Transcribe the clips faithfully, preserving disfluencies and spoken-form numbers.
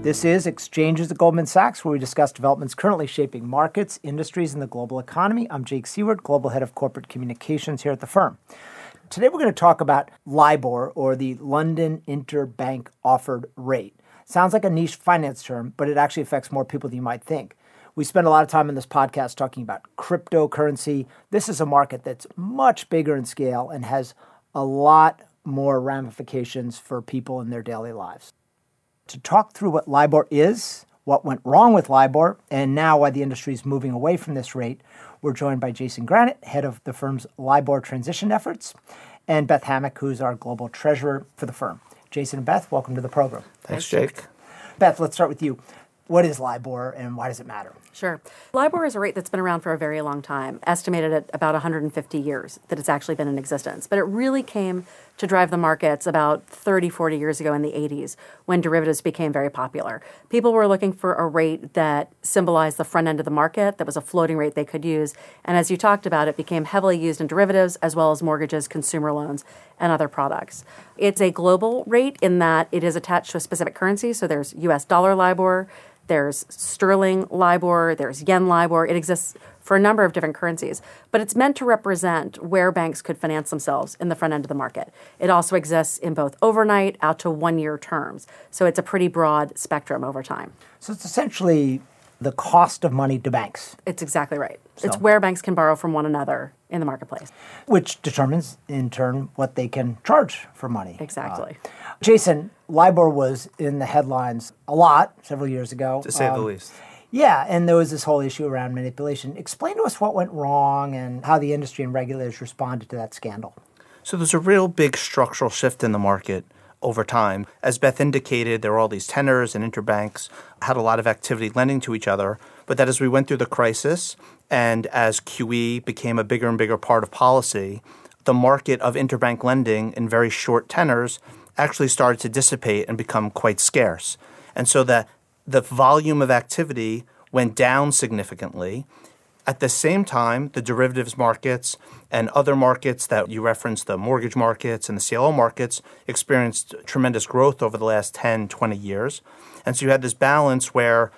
This is Exchanges at Goldman Sachs, where we discuss developments currently shaping markets, industries, and the global economy. I'm Jake Seward, Global Head of Corporate Communications here at the firm. Today we're going to talk about LIBOR, or the London Interbank Offered Rate. Sounds like a niche finance term, but it actually affects more people than you might think. We spend a lot of time in this podcast talking about cryptocurrency. This is a market that's much bigger in scale and has a lot more ramifications for people in their daily lives. To talk through what LIBOR is, what went wrong with LIBOR, and now why the industry is moving away from this rate, we're joined by Jason Granite, head of the firm's LIBOR transition efforts, and Beth Hammack, who's our global treasurer for the firm. Jason and Beth, welcome to the program. Thanks, Jake. Beth, let's start with you. What is LIBOR and why does it matter? Sure. LIBOR is a rate that's been around for a very long time, estimated at about one hundred fifty years that it's actually been in existence. But it really came to drive the markets about thirty, forty years ago in the eighties when derivatives became very popular. People were looking for a rate that symbolized the front end of the market, that was a floating rate they could use. And as you talked about, it became heavily used in derivatives as well as mortgages, consumer loans, and other products. It's a global rate in that it is attached to a specific currency. So there's U S dollar LIBOR, there's sterling LIBOR, there's yen LIBOR. It exists for a number of different currencies, but it's meant to represent where banks could finance themselves in the front end of the market. It also exists in both overnight out to one-year terms. So it's a pretty broad spectrum over time. So it's essentially the cost of money to banks. It's exactly right. So, it's where banks can borrow from one another in the marketplace. Which determines, in turn, what they can charge for money. Exactly. Uh, Jason, LIBOR was in the headlines a lot several years ago. To say um, the least. Yeah, and there was this whole issue around manipulation. Explain to us what went wrong and how the industry and regulators responded to that scandal. So there's a real big structural shift in the market over time. As Beth indicated, there were all these tenors and interbanks had a lot of activity lending to each other. But that as we went through the crisis and as Q E became a bigger and bigger part of policy, the market of interbank lending in very short tenors actually started to dissipate and become quite scarce. And so that the volume of activity went down significantly. At the same time, the derivatives markets and other markets that you referenced, the mortgage markets and the C L O markets, experienced tremendous growth over the last ten, twenty years. And so you had this balance where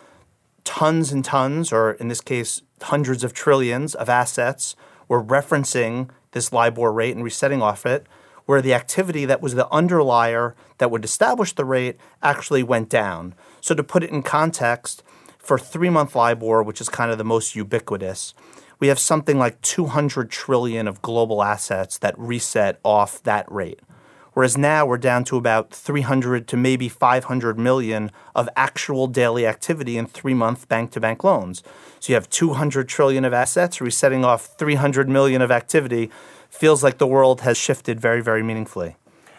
tons and tons, or in this case, hundreds of trillions of assets were referencing this LIBOR rate and resetting off it, where the activity that was the underlier that would establish the rate actually went down. So to put it in context, for three-month LIBOR, which is kind of the most ubiquitous, we have something like two hundred trillion of global assets that reset off that rate. Whereas now we're down to about three hundred to maybe five hundred million of actual daily activity in three-month bank-to-bank loans. So you have two hundred trillion of assets resetting off three hundred million of activity. Feels like the world has shifted very, very meaningfully.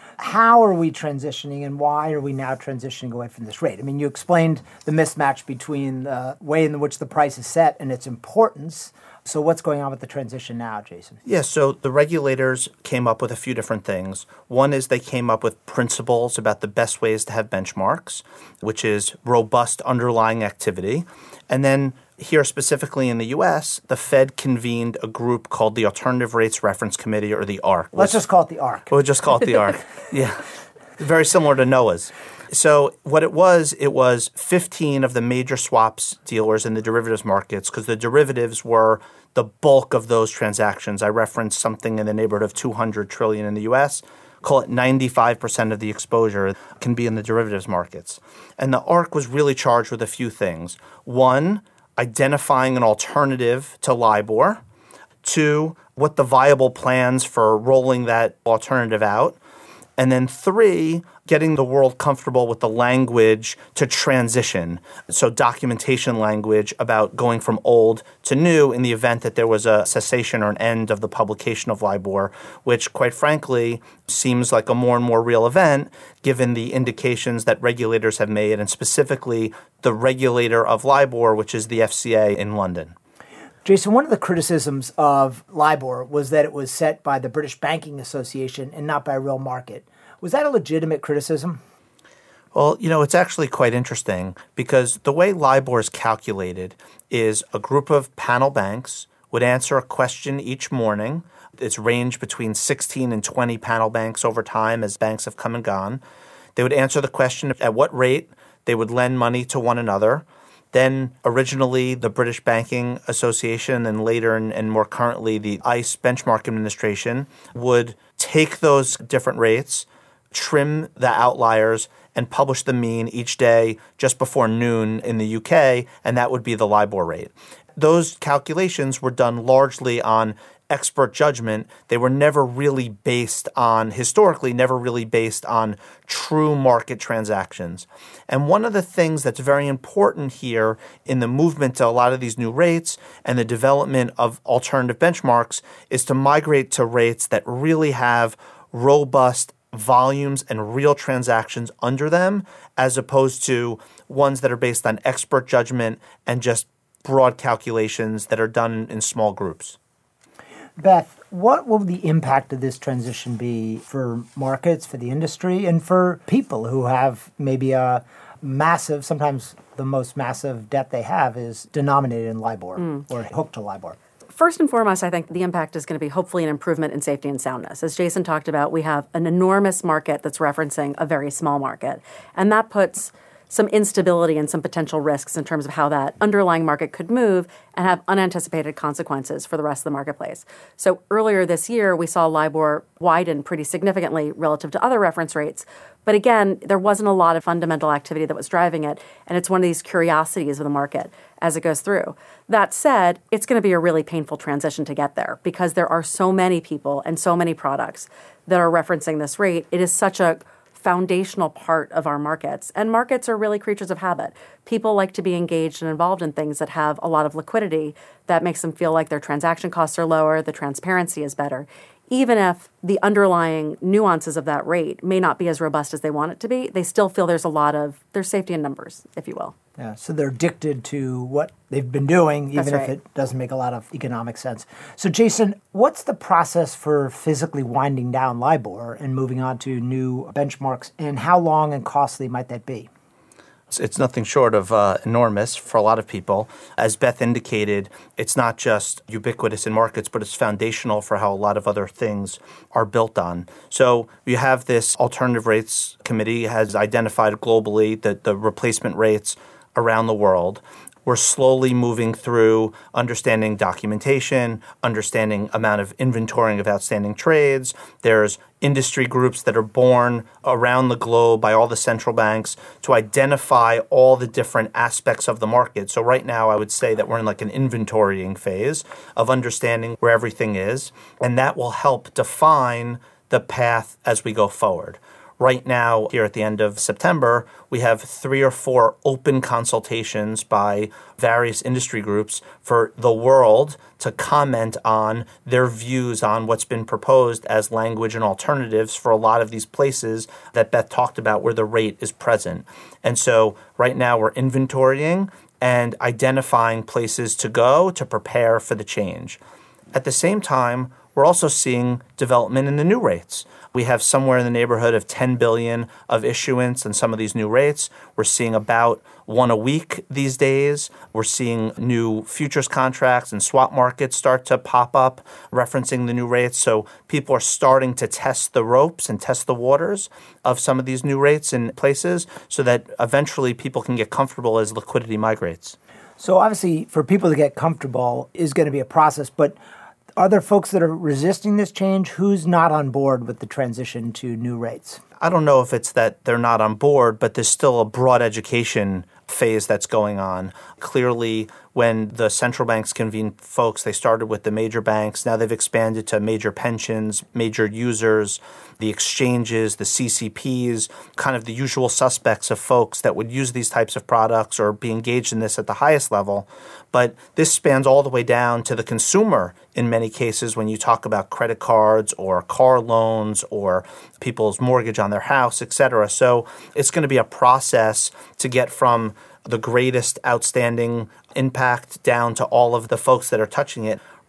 How are we transitioning and why are we now transitioning away from this rate? I mean, you explained the mismatch between the way in which the price is set and its importance. So what's going on with the transition now, Jason? Yeah, so the regulators came up with a few different things. One is they came up with principles about the best ways to have benchmarks, which is robust underlying activity. And then here specifically in the U S, the Fed convened a group called the Alternative Rates Reference Committee, or the A R C. Let's just call it the A R C. We'll just call it the A R C. Yeah, very similar to NOAA's. So what it was, it was fifteen of the major swaps dealers in the derivatives markets, because the derivatives were the bulk of those transactions. I referenced something in the neighborhood of two hundred trillion in the U S. Call it ninety-five percent of the exposure can be in the derivatives markets. And the A R C was really charged with a few things. One, identifying an alternative to LIBOR. Two, what the viable plans for rolling that alternative out. And then three, getting the world comfortable with the language to transition. So documentation language about going from old to new in the event that there was a cessation or an end of the publication of LIBOR, which quite frankly seems like a more and more real event given the indications that regulators have made, and specifically the regulator of LIBOR, which is the F C A in London. Jason, one of the criticisms of LIBOR was that it was set by the British Banking Association and not by a real market. Was that a legitimate criticism? Well, you know, it's actually quite interesting because the way LIBOR is calculated is a group of panel banks would answer a question each morning. It's ranged between sixteen and twenty panel banks over time as banks have come and gone. They would answer the question at what rate They would lend money to one another. Then originally the British Banking Association and later and, and more currently the ICE Benchmark Administration would take those different rates, trim the outliers, and publish the mean each day just before noon in the U K, and that would be the LIBOR rate. Those calculations were done largely on expert judgment. They were never really based on, historically, never really based on true market transactions. And one of the things that's very important here in the movement to a lot of these new rates and the development of alternative benchmarks is to migrate to rates that really have robust volumes and real transactions under them, as opposed to ones that are based on expert judgment and just broad calculations that are done in small groups. Beth, what will the impact of this transition be for markets, for the industry, and for people who have maybe a massive, sometimes the most massive debt they have is denominated in LIBOR mm. or hooked to LIBOR? First and foremost, I think the impact is going to be hopefully an improvement in safety and soundness. As Jason talked about, we have an enormous market that's referencing a very small market, and that puts some instability and some potential risks in terms of how that underlying market could move and have unanticipated consequences for the rest of the marketplace. So earlier this year, we saw LIBOR widen pretty significantly relative to other reference rates. But again, there wasn't a lot of fundamental activity that was driving it, and it's one of these curiosities of the market as it goes through. That said, it's going to be a really painful transition to get there because there are so many people and so many products that are referencing this rate. It is such a foundational part of our markets. And markets are really creatures of habit. People like to be engaged and involved in things that have a lot of liquidity that makes them feel like their transaction costs are lower, the transparency is better. Even if the underlying nuances of that rate may not be as robust as they want it to be, they still feel there's a lot of, there's safety in numbers, if you will. Yeah, so they're addicted to what they've been doing, even right. if it doesn't make a lot of economic sense. So, Jason, what's the process for physically winding down LIBOR and moving on to new benchmarks, and how long and costly might that be? It's nothing short of uh, enormous for a lot of people. As Beth indicated, it's not just ubiquitous in markets, but it's foundational for how a lot of other things are built on. So you have this alternative rates committee has identified globally the, the replacement rates around the world. We're slowly moving through understanding documentation, understanding amount of inventorying of outstanding trades. There's industry groups that are born around the globe by all the central banks to identify all the different aspects of the market. So right now, I would say that we're in like an inventorying phase of understanding where everything is, and that will help define the path as we go forward. Right now, here at the end of September, we have three or four open consultations by various industry groups for the world to comment on their views on what's been proposed as language and alternatives for a lot of these places that Beth talked about where the rate is present. And so right now we're inventorying and identifying places to go to prepare for the change. At the same time, we're also seeing development in the new rates. We have somewhere in the neighborhood of ten billion dollars of issuance in some of these new rates. We're seeing about one a week these days. We're seeing new futures contracts and swap markets start to pop up referencing the new rates. So people are starting to test the ropes and test the waters of some of these new rates in places so that eventually people can get comfortable as liquidity migrates. So obviously for people to get comfortable is going to be a process, but are there folks that are resisting this change? Who's not on board with the transition to new rates? I don't know if it's that they're not on board, but there's still a broad education phase that's going on. Clearly, when the central banks convened folks, they started with the major banks. Now they've expanded to major pensions, major users, the exchanges, the C C Ps, kind of the usual suspects of folks that would use these types of products or be engaged in this at the highest level. But this spans all the way down to the consumer in many cases when you talk about credit cards or car loans or people's mortgage on their house, et cetera. So it's going to be a process to get from the greatest outstanding impact down to all of the folks that are touching it.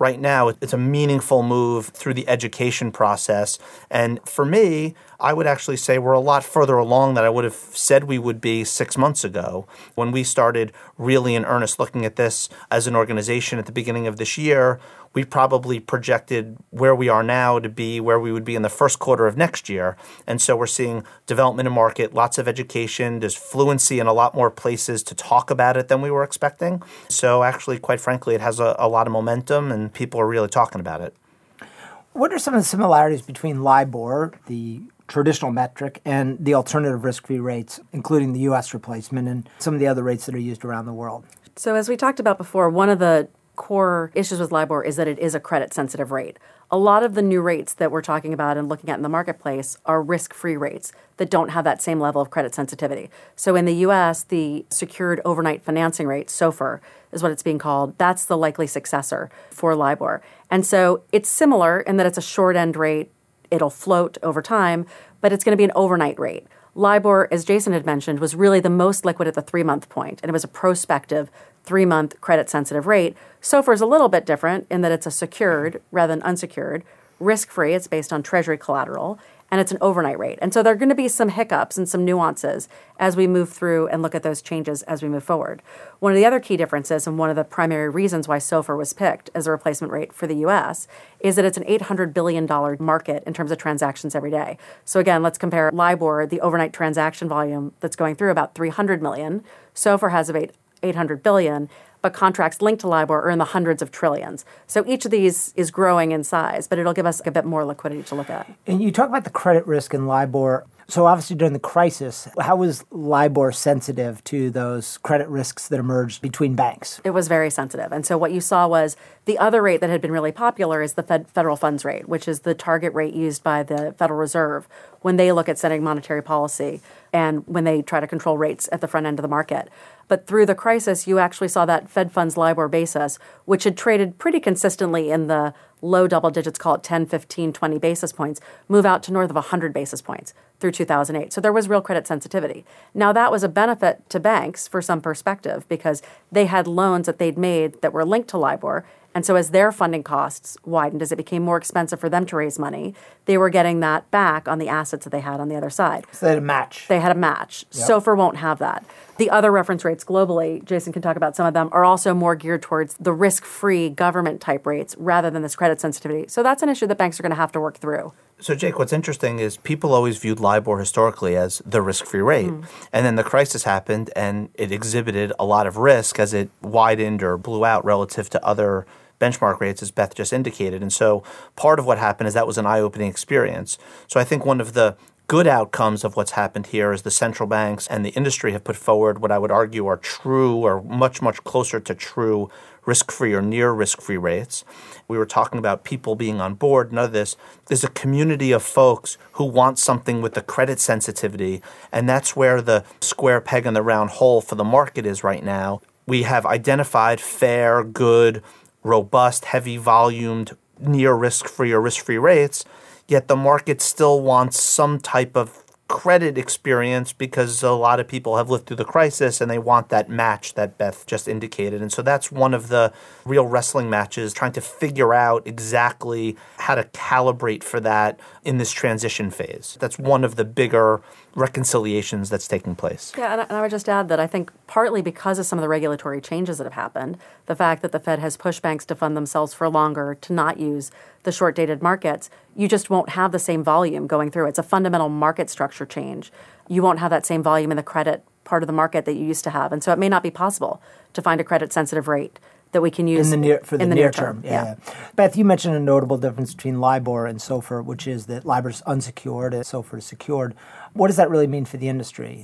right now it's a meaningful move through the education process. And for me, I would actually say we're a lot further along than I would have said we would be six months ago when we started really in earnest looking at this as an organization at the beginning of this year. We probably projected where we are now to be where we would be in the first quarter of next year. And so we're seeing development in market, lots of education. There's fluency in a lot more places to talk about it than we were expecting. So actually, quite frankly, it has a, a lot of momentum and people are really talking about it. What are some of the similarities between LIBOR, the traditional metric, and the alternative risk-free rates, including the U S replacement and some of the other rates that are used around the world? So as we talked about before, one of the core issues with LIBOR is that it is a credit-sensitive rate. A lot of the new rates that we're talking about and looking at in the marketplace are risk-free rates that don't have that same level of credit sensitivity. So in the U S, the secured overnight financing rate, SOFR, is what it's being called. That's the likely successor for LIBOR. And so it's similar in that it's a short-end rate. It'll float over time, but it's going to be an overnight rate. LIBOR, as Jason had mentioned, was really the most liquid at the three-month point, and it was a prospective three-month credit-sensitive rate. SOFR is a little bit different in that it's a secured rather than unsecured, risk-free. It's based on Treasury collateral, and it's an overnight rate. And so there are going to be some hiccups and some nuances as we move through and look at those changes as we move forward. One of the other key differences and one of the primary reasons why SOFR was picked as a replacement rate for the U S is that it's an eight hundred billion dollars market in terms of transactions every day. So again, let's compare LIBOR, the overnight transaction volume that's going through about three hundred million. SOFR has about eight hundred billion, but contracts linked to LIBOR are in the hundreds of trillions. So each of these is growing in size, but it'll give us a bit more liquidity to look at. And you talk about the credit risk in LIBOR. So obviously during the crisis, how was LIBOR sensitive to those credit risks that emerged between banks? It was very sensitive. And so what you saw was the other rate that had been really popular is the Fed federal funds rate, which is the target rate used by the Federal Reserve when they look at setting monetary policy and when they try to control rates at the front end of the market. But through the crisis, you actually saw that Fed funds LIBOR basis, which had traded pretty consistently in the low double digits, call it ten, fifteen, twenty basis points, move out to north of one hundred basis points through two thousand eight. So there was real credit sensitivity. Now, that was a benefit to banks for some perspective because they had loans that they'd made that were linked to LIBOR. And so as their funding costs widened, as it became more expensive for them to raise money, they were getting that back on the assets that they had on the other side. So they had a match. They had a match. Yep. SOFR won't have that. The other reference rates globally, Jason can talk about some of them, are also more geared towards the risk-free government-type rates rather than this credit sensitivity. So that's an issue that banks are going to have to work through. So, Jake, what's interesting is people always viewed LIBOR historically as the risk-free rate. Mm. And then the crisis happened and it exhibited a lot of risk as it widened or blew out relative to other benchmark rates, as Beth just indicated. And so part of what happened is that was an eye-opening experience. So I think one of the good outcomes of what's happened here is the central banks and the industry have put forward what I would argue are true or much, much closer to true risk-free or near risk-free rates. We were talking about people being on board. None of this. There's a community of folks who want something with the credit sensitivity, and that's where the square peg in the round hole for the market is right now. We have identified fair, good, robust, heavy volumed, near risk-free or risk-free rates, yet the market still wants some type of credit experience because a lot of people have lived through the crisis and they want that match that Beth just indicated. And so that's one of the real wrestling matches, trying to figure out exactly how to calibrate for that in this transition phase. That's one of the bigger reconciliations that's taking place. Yeah, and I would just add that I think partly because of some of the regulatory changes that have happened, the fact that the Fed has pushed banks to fund themselves for longer, to not use the short-dated markets, you just won't have the same volume going through. It's a fundamental market structure change. You won't have that same volume in the credit part of the market that you used to have. And so it may not be possible to find a credit-sensitive rate that we can use in the near, for the, in the near, near term. term. Yeah. Yeah. Beth, you mentioned a notable difference between LIBOR and SOFR, which is that LIBOR is unsecured and SOFR is secured. What does that really mean for the industry?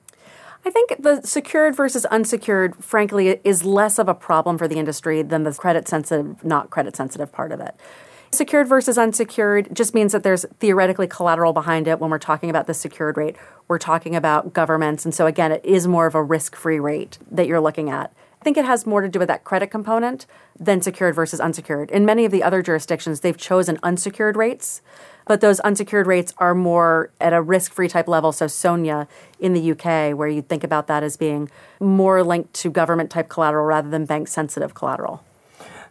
I think the secured versus unsecured, frankly, is less of a problem for the industry than the credit-sensitive, not credit-sensitive part of it. Secured versus unsecured just means that there's theoretically collateral behind it. When we're talking about the secured rate, we're talking about governments. And so, again, it is more of a risk-free rate that you're looking at. I think it has more to do with that credit component than secured versus unsecured. In many of the other jurisdictions, they've chosen unsecured rates, but those unsecured rates are more at a risk-free type level. So SONIA in the U K, where you think about that as being more linked to government-type collateral rather than bank-sensitive collateral.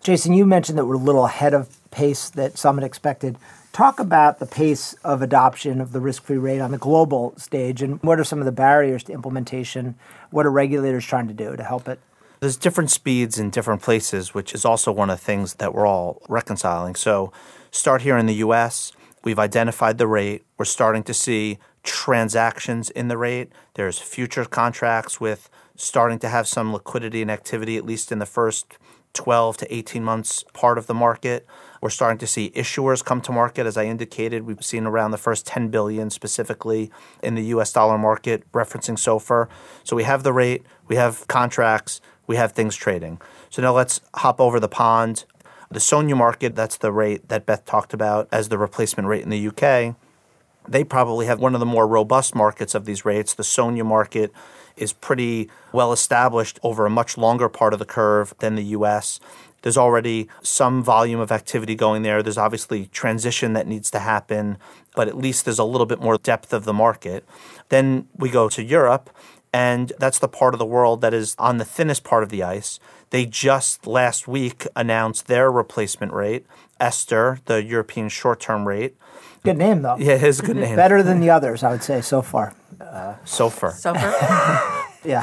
Jason, you mentioned that we're a little ahead of pace that some had expected. Talk about the pace of adoption of the risk-free rate on the global stage, and what are some of the barriers to implementation? What are regulators trying to do to help it? There's different speeds in different places, which is also one of the things that we're all reconciling. So start here in the U S. We've identified the rate. We're starting to see transactions in the rate. There's future contracts with starting to have some liquidity and activity, at least in the first twelve to eighteen months part of the market. We're starting to see issuers come to market. As I indicated, we've seen around the first ten billion dollars specifically in the U S dollar market, referencing SOFR. So we have the rate, we have contracts, we have things trading. So now let's hop over the pond. The SONIA market, that's the rate that Beth talked about as the replacement rate in the U K. They probably have one of the more robust markets of these rates. The SONIA market is pretty well established over a much longer part of the curve than the U S. There's already some volume of activity going there. There's obviously transition that needs to happen, but at least there's a little bit more depth of the market. Then we go to Europe, and that's the part of the world that is on the thinnest part of the ice. They just last week announced their replacement rate, ESTR, the European short-term rate. Good name, though. Yeah, it is a good name. Better than the others, I would say, so far. Uh, SOFR. SOFR? Yeah.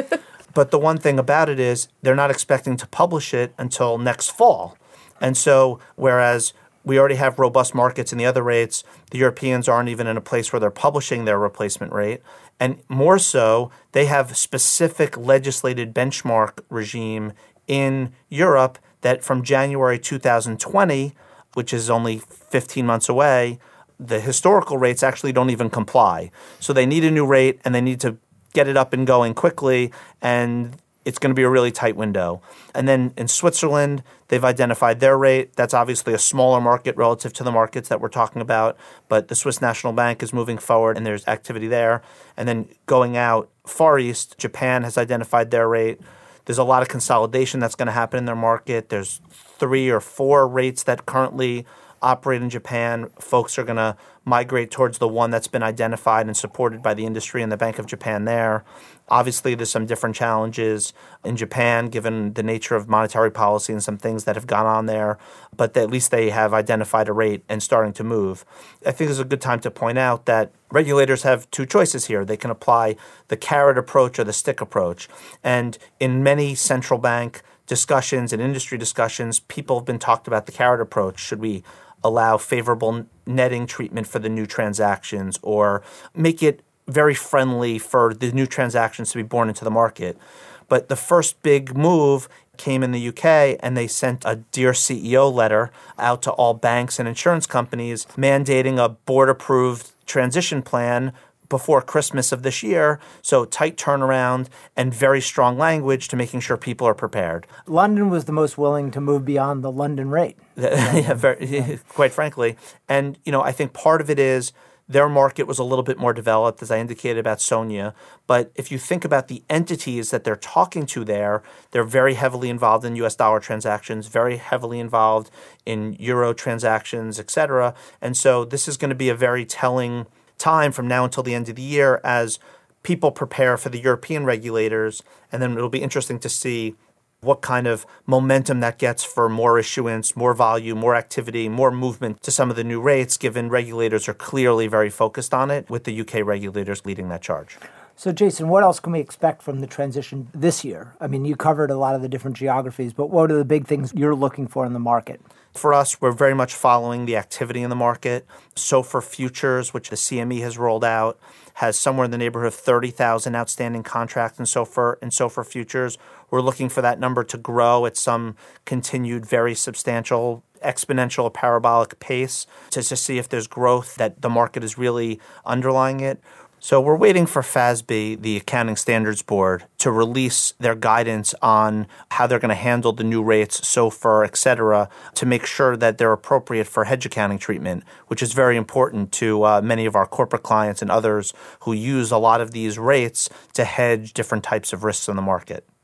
But the one thing about it is they're not expecting to publish it until next fall. And so whereas we already have robust markets in the other rates, the Europeans aren't even in a place where they're publishing their replacement rate. And more so, they have specific legislated benchmark regime in Europe that from January two thousand twenty, which is only fifteen months away, the historical rates actually don't even comply. So they need a new rate, and they need to get it up and going quickly, and it's going to be a really tight window. And then in Switzerland, they've identified their rate. That's obviously a smaller market relative to the markets that we're talking about, but the Swiss National Bank is moving forward, and there's activity there. And then going out Far East, Japan has identified their rate. There's a lot of consolidation that's going to happen in their market. There's three or four rates that currently operate in Japan. Folks are going to migrate towards the one that's been identified and supported by the industry and the Bank of Japan there. Obviously, there's some different challenges in Japan given the nature of monetary policy and some things that have gone on there, but at least they have identified a rate and starting to move. I think it's a good time to point out that regulators have two choices here. They can apply the carrot approach or the stick approach. And in many central bank discussions and industry discussions, people have been talked about the carrot approach. Should we allow favorable netting treatment for the new transactions or make it very friendly for the new transactions to be born into the market? But the first big move came in the U K, and they sent a Dear C E O letter out to all banks and insurance companies mandating a board-approved transition plan before Christmas of this year. So tight turnaround and very strong language to making sure people are prepared. London was the most willing to move beyond the London rate. yeah, very, quite frankly. And, you know, I think part of it is their market was a little bit more developed, as I indicated about SONIA. But if you think about the entities that they're talking to there, they're very heavily involved in U S dollar transactions, very heavily involved in euro transactions, et cetera. And so this is going to be a very telling time from now until the end of the year as people prepare for the European regulators. And then it'll be interesting to see what kind of momentum that gets for more issuance, more volume, more activity, more movement to some of the new rates, given regulators are clearly very focused on it, with the U K regulators leading that charge. So, Jason, what else can we expect from the transition this year? I mean, you covered a lot of the different geographies, but what are the big things you're looking for in the market? For us, we're very much following the activity in the market. SOFR futures, which the C M E has rolled out, has somewhere in the neighborhood of thirty thousand outstanding contracts in SOFR, in SOFR futures. We're looking for that number to grow at some continued very substantial exponential parabolic pace to, to see if there's growth that the market is really underlying it. So we're waiting for F A S B, the Accounting Standards Board, to release their guidance on how they're going to handle the new rates, SOFR, et cetera, to make sure that they're appropriate for hedge accounting treatment, which is very important to uh, many of our corporate clients and others who use a lot of these rates to hedge different types of risks in the market.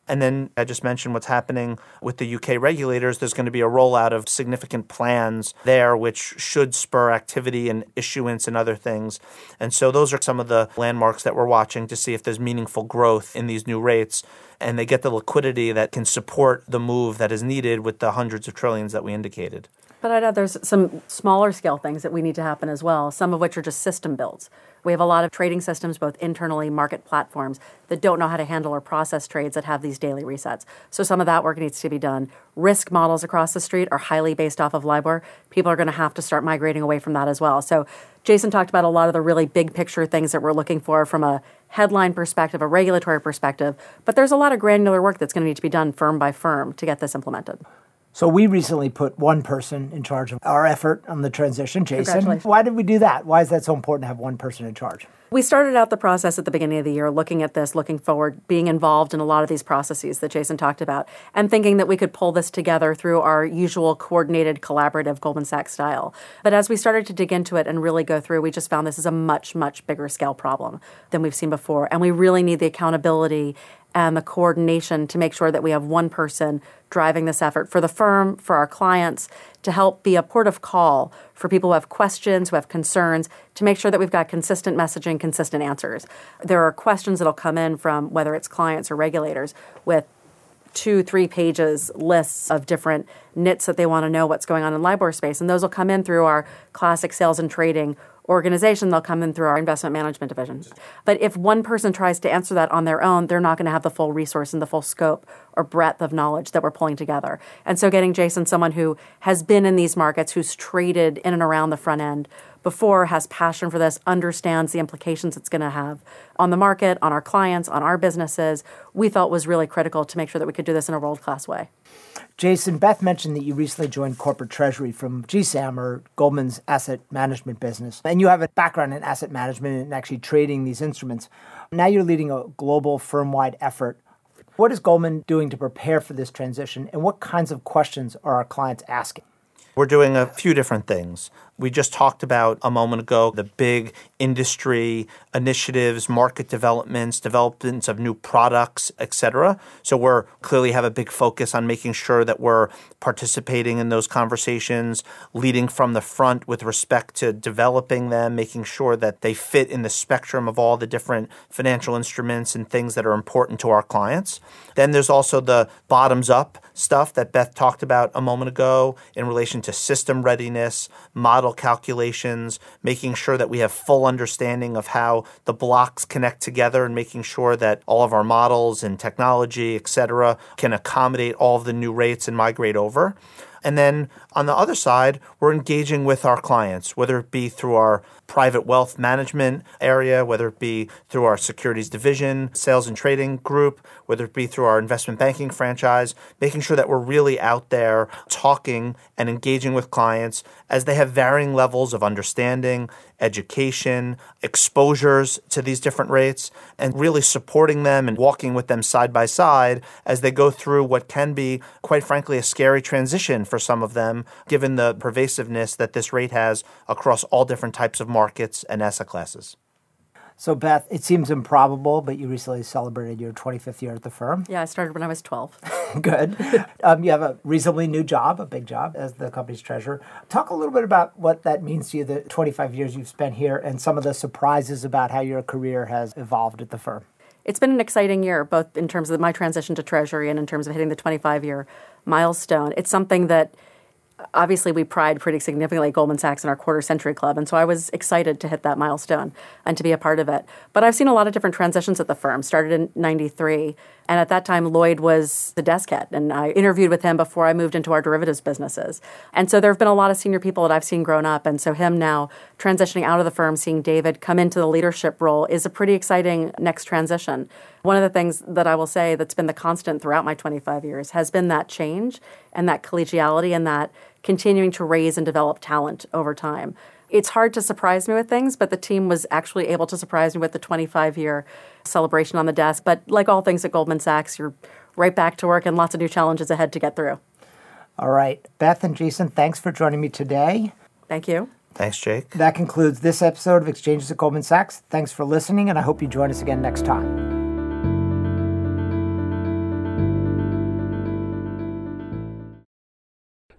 And then I just mentioned what's happening with the U K regulators. There's going to be a rollout of significant plans there, which should spur activity and issuance and other things. And so those are some of the landmarks that we're watching to see if there's meaningful growth in these new rates. And they get the liquidity that can support the move that is needed with the hundreds of trillions that we indicated. But I'd add there's some smaller scale things that we need to happen as well, some of which are just system builds. We have a lot of trading systems, both internally, market platforms, that don't know how to handle or process trades that have these daily resets. So some of that work needs to be done. Risk models across the street are highly based off of LIBOR. People are going to have to start migrating away from that as well. So Jason talked about a lot of the really big picture things that we're looking for from a headline perspective, a regulatory perspective. But there's a lot of granular work that's going to need to be done firm by firm to get this implemented. So we recently put one person in charge of our effort on the transition, Jason. Congratulations. Why did we do that? Why is that so important to have one person in charge? We started out the process at the beginning of the year looking at this, looking forward, being involved in a lot of these processes that Jason talked about, and thinking that we could pull this together through our usual coordinated, collaborative Goldman Sachs style. But as we started to dig into it and really go through, we just found this is a much, much bigger scale problem than we've seen before. And we really need the accountability and the coordination to make sure that we have one person driving this effort for the firm, for our clients, to help be a port of call for people who have questions, who have concerns, to make sure that we've got consistent messaging, consistent answers. There are questions that'll come in from whether it's clients or regulators with two, three pages lists of different nits that they want to know what's going on in LIBOR space. And those will come in through our classic sales and trading organization. They'll come in through our investment management division. But if one person tries to answer that on their own, they're not going to have the full resource and the full scope or breadth of knowledge that we're pulling together. And so getting Jason, someone who has been in these markets, who's traded in and around the front end before, has passion for this, understands the implications it's going to have on the market, on our clients, on our businesses, we felt was really critical to make sure that we could do this in a world-class way. Jason, Beth mentioned that you recently joined corporate treasury from G SAM, or Goldman's asset management business. And you have a background in asset management and actually trading these instruments. Now you're leading a global firm-wide effort. What is Goldman doing to prepare for this transition, and what kinds of questions are our clients asking? We're doing a few different things. We just talked about a moment ago the big industry initiatives, market developments, developments of new products, et cetera. So we're clearly have a big focus on making sure that we're participating in those conversations, leading from the front with respect to developing them, making sure that they fit in the spectrum of all the different financial instruments and things that are important to our clients. Then there's also the bottoms-up stuff that Beth talked about a moment ago in relation to system readiness, model calculations, making sure that we have full understanding of how the blocks connect together and making sure that all of our models and technology, et cetera, can accommodate all of the new rates and migrate over. And then on the other side, we're engaging with our clients, whether it be through our private wealth management area, whether it be through our securities division, sales and trading group, whether it be through our investment banking franchise, making sure that we're really out there talking and engaging with clients as they have varying levels of understanding, education, exposures to these different rates, and really supporting them and walking with them side by side as they go through what can be, quite frankly, a scary transition for some of them, given the pervasiveness that this rate has across all different types of markets and asset classes. So, Beth, it seems improbable, but you recently celebrated your twenty-fifth year at the firm. Yeah, I started when I was twelve. Good. Um, you have a reasonably new job, a big job, as the company's treasurer. Talk a little bit about what that means to you, the twenty-five years you've spent here, and some of the surprises about how your career has evolved at the firm. It's been an exciting year, both in terms of my transition to treasury and in terms of hitting the twenty-five-year milestone. It's something that obviously we pride pretty significantly at Goldman Sachs in our quarter century club. And so I was excited to hit that milestone and to be a part of it. But I've seen a lot of different transitions at the firm. Started in ninety-three. And at that time, Lloyd was the desk head. And I interviewed with him before I moved into our derivatives businesses. And so there have been a lot of senior people that I've seen grown up. And so him now transitioning out of the firm, seeing David come into the leadership role is a pretty exciting next transition. One of the things that I will say that's been the constant throughout my twenty-five years has been that change and that collegiality and that continuing to raise and develop talent over time. It's hard to surprise me with things, but the team was actually able to surprise me with the twenty-five-year celebration on the desk. But like all things at Goldman Sachs, you're right back to work and lots of new challenges ahead to get through. All right. Beth and Jason, thanks for joining me today. Thank you. Thanks, Jake. That concludes this episode of Exchanges at Goldman Sachs. Thanks for listening, and I hope you join us again next time.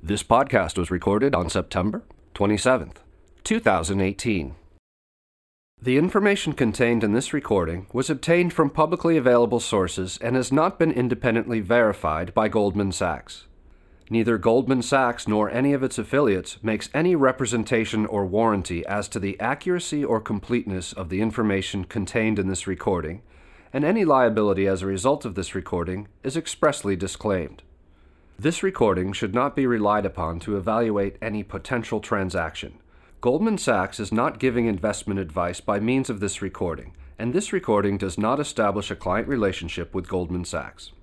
This podcast was recorded on September twenty-seventh, two thousand eighteen. The information contained in this recording was obtained from publicly available sources and has not been independently verified by Goldman Sachs. Neither Goldman Sachs nor any of its affiliates makes any representation or warranty as to the accuracy or completeness of the information contained in this recording, and any liability as a result of this recording is expressly disclaimed. This recording should not be relied upon to evaluate any potential transaction. Goldman Sachs is not giving investment advice by means of this recording, and this recording does not establish a client relationship with Goldman Sachs.